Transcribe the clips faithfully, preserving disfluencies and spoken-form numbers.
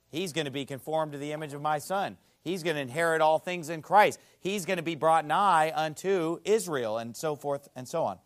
He's going to be conformed to the image of my Son. He's going to inherit all things in Christ. He's going to be brought nigh unto Israel, and so forth and so on.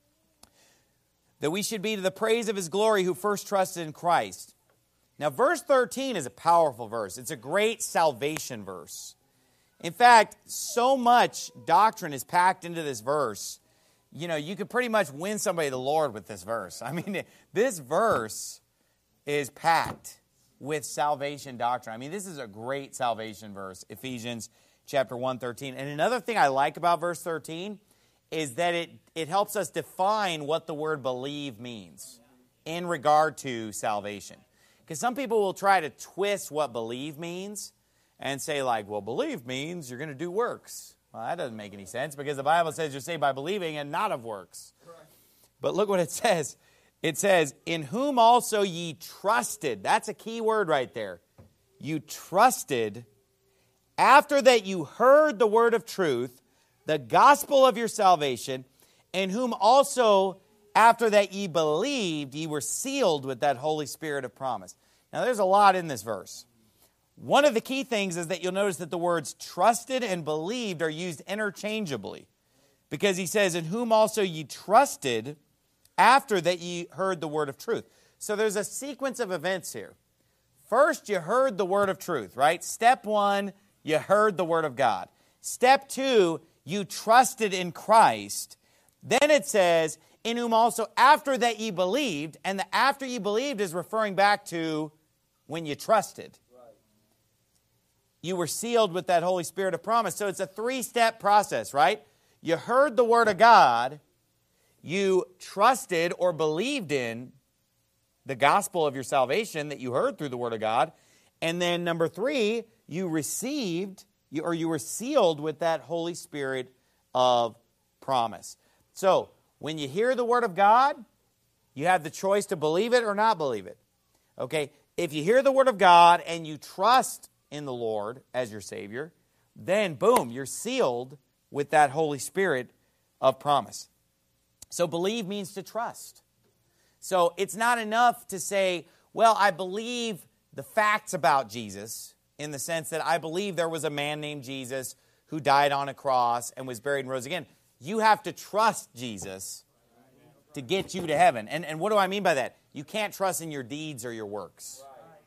That we should be to the praise of His glory who first trusted in Christ. Now, verse thirteen is a powerful verse. It's a great salvation verse. In fact, so much doctrine is packed into this verse. You know, you could pretty much win somebody to the Lord with this verse. I mean, this verse is packed with salvation doctrine. I mean, this is a great salvation verse, Ephesians chapter one, thirteen. And another thing I like about verse thirteen is that it, it helps us define what the word believe means in regard to salvation. Because some people will try to twist what believe means and say like, well, believe means you're going to do works. Well, that doesn't make any sense because the Bible says you're saved by believing and not of works. But look what it says. It says, in whom also ye trusted. That's a key word right there. You trusted after that you heard the word of truth, the gospel of your salvation, in whom also after that ye believed, ye were sealed with that Holy Spirit of promise. Now there's a lot in this verse. One of the key things is that you'll notice that the words trusted and believed are used interchangeably. Because he says, in whom also ye trusted after that ye heard the word of truth. So there's a sequence of events here. First, you heard the word of truth, right? Step one, you heard the word of God. Step two, you trusted in Christ. Then it says, in whom also after that ye believed, and the after ye believed is referring back to when you trusted. You were sealed with that Holy Spirit of promise. So it's a three-step process, right? You heard the word of God, you trusted or believed in the gospel of your salvation that you heard through the word of God, and then number three, you received or you were sealed with that Holy Spirit of promise. So, when you hear the word of God, you have the choice to believe it or not believe it. Okay? If you hear the word of God and you trust in the Lord as your Savior, then boom, you're sealed with that Holy Spirit of promise. So believe means to trust. So it's not enough to say, well, I believe the facts about Jesus in the sense that I believe there was a man named Jesus who died on a cross and was buried and rose again. You have to trust Jesus to get you to heaven. And, and what do I mean by that? You can't trust in your deeds or your works.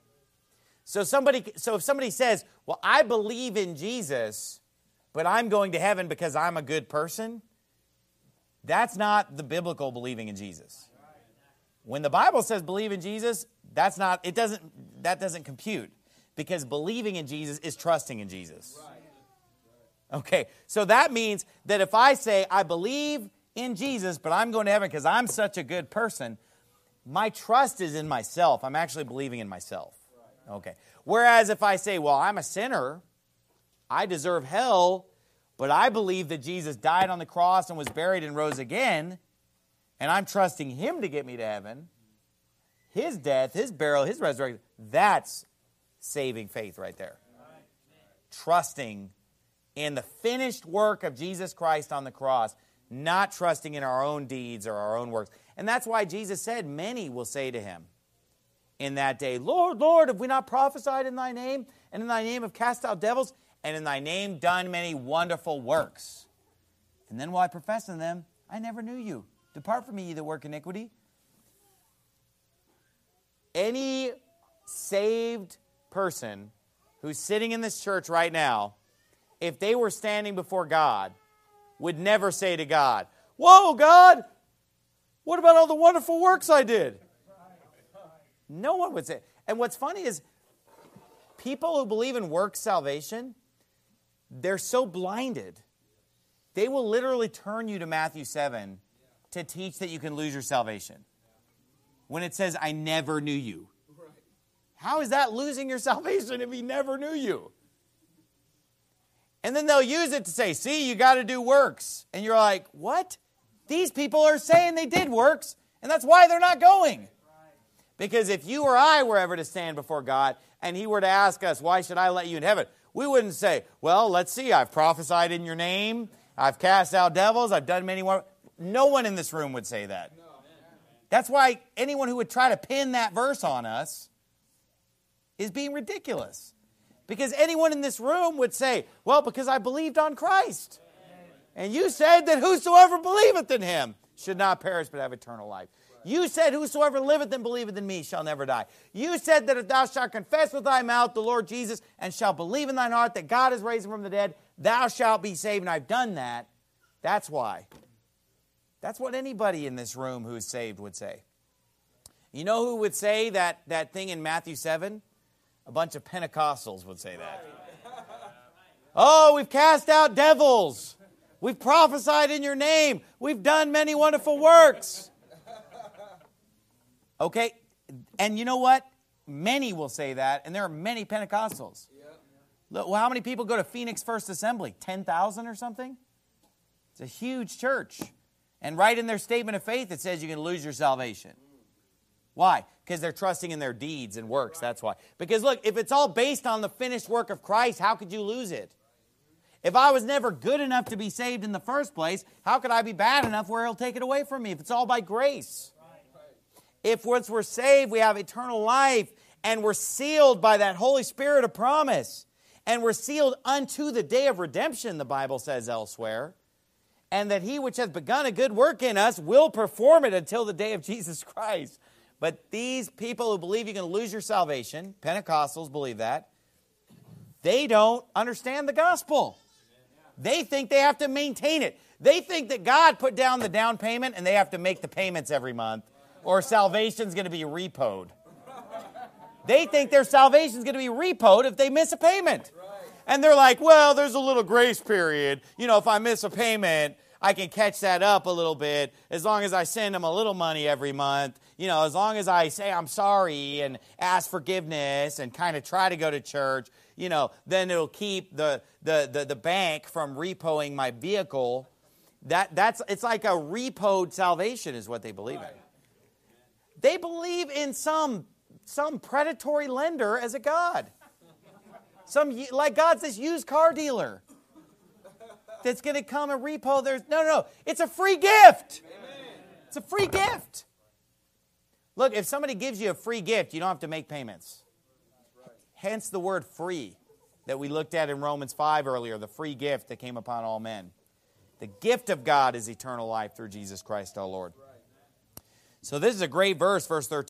So somebody, so if somebody says, well, I believe in Jesus, but I'm going to heaven because I'm a good person, that's not the biblical believing in Jesus. When the Bible says believe in Jesus, that's not, it doesn't, that doesn't compute. Because believing in Jesus is trusting in Jesus. Okay, so that means that if I say, I believe in Jesus, but I'm going to heaven because I'm such a good person, my trust is in myself. I'm actually believing in myself. Okay. Whereas if I say, well, I'm a sinner, I deserve hell, but I believe that Jesus died on the cross and was buried and rose again, and I'm trusting Him to get me to heaven, His death, His burial, His resurrection, that's saving faith right there. Trusting in the finished work of Jesus Christ on the cross, not trusting in our own deeds or our own works. And that's why Jesus said, many will say to Him in that day, Lord, Lord, have we not prophesied in Thy name, and in Thy name have cast out devils, and in Thy name done many wonderful works? And then will I profess unto them, I never knew you. Depart from me, ye that work iniquity. Any saved person who's sitting in this church right now, if they were standing before God, would never say to God, whoa, God, what about all the wonderful works I did? No one would say. And what's funny is people who believe in works salvation, they're so blinded. They will literally turn you to Matthew seven to teach that you can lose your salvation. When it says, I never knew you. How is that losing your salvation if He never knew you? And then they'll use it to say, see, you got to do works. And you're like, what? These people are saying they did works, and that's why they're not going. Because if you or I were ever to stand before God, and He were to ask us, why should I let you in heaven? We wouldn't say, well, let's see, I've prophesied in your name, I've cast out devils, I've done many more. No one in this room would say that. That's why anyone who would try to pin that verse on us is being ridiculous. Because anyone in this room would say, well, because I believed on Christ. And you said that whosoever believeth in him should not perish but have eternal life. You said, whosoever liveth and believeth in me shall never die. You said that if thou shalt confess with thy mouth the Lord Jesus and shalt believe in thine heart that God has raised him from the dead, thou shalt be saved. And I've done that. That's why. That's what anybody in this room who is saved would say. You know who would say that, that thing in Matthew seven? A bunch of Pentecostals would say that. Oh, we've cast out devils. We've prophesied in your name. We've done many wonderful works. Okay, and you know what? Many will say that, and there are many Pentecostals. Look, well, how many people go to Phoenix First Assembly? ten thousand or something? It's a huge church. And right in their statement of faith, it says you can lose your salvation. Why? Because they're trusting in their deeds and works, that's why. Because look, if it's all based on the finished work of Christ, how could you lose it? If I was never good enough to be saved in the first place, how could I be bad enough where he'll take it away from me if it's all by grace? If once we're saved, we have eternal life, and we're sealed by that Holy Spirit of promise, and we're sealed unto the day of redemption, the Bible says elsewhere, and that he which hath begun a good work in us will perform it until the day of Jesus Christ. But these people who believe you're going to lose your salvation, Pentecostals believe that, they don't understand the gospel. They think they have to maintain it. They think that God put down the down payment and they have to make the payments every month, or salvation's going to be repoed. They think their salvation's going to be repoed if they miss a payment. And they're like, well, there's a little grace period. You know, if I miss a payment, I can catch that up a little bit as long as I send them a little money every month. You know, as long as I say I'm sorry and ask forgiveness and kind of try to go to church, you know, then it'll keep the the the, the bank from repoing my vehicle. That that's it's like a repoed salvation is what they believe in. They believe in some some predatory lender as a god. Some like God's this used car dealer that's going to come and repo their... No, no, no. It's a free gift. Amen. It's a free gift. Look, if somebody gives you a free gift, you don't have to make payments. Right. Hence the word free that we looked at in Romans five earlier, the free gift that came upon all men. The gift of God is eternal life through Jesus Christ our Lord. Right. So this is a great verse, verse thirteen.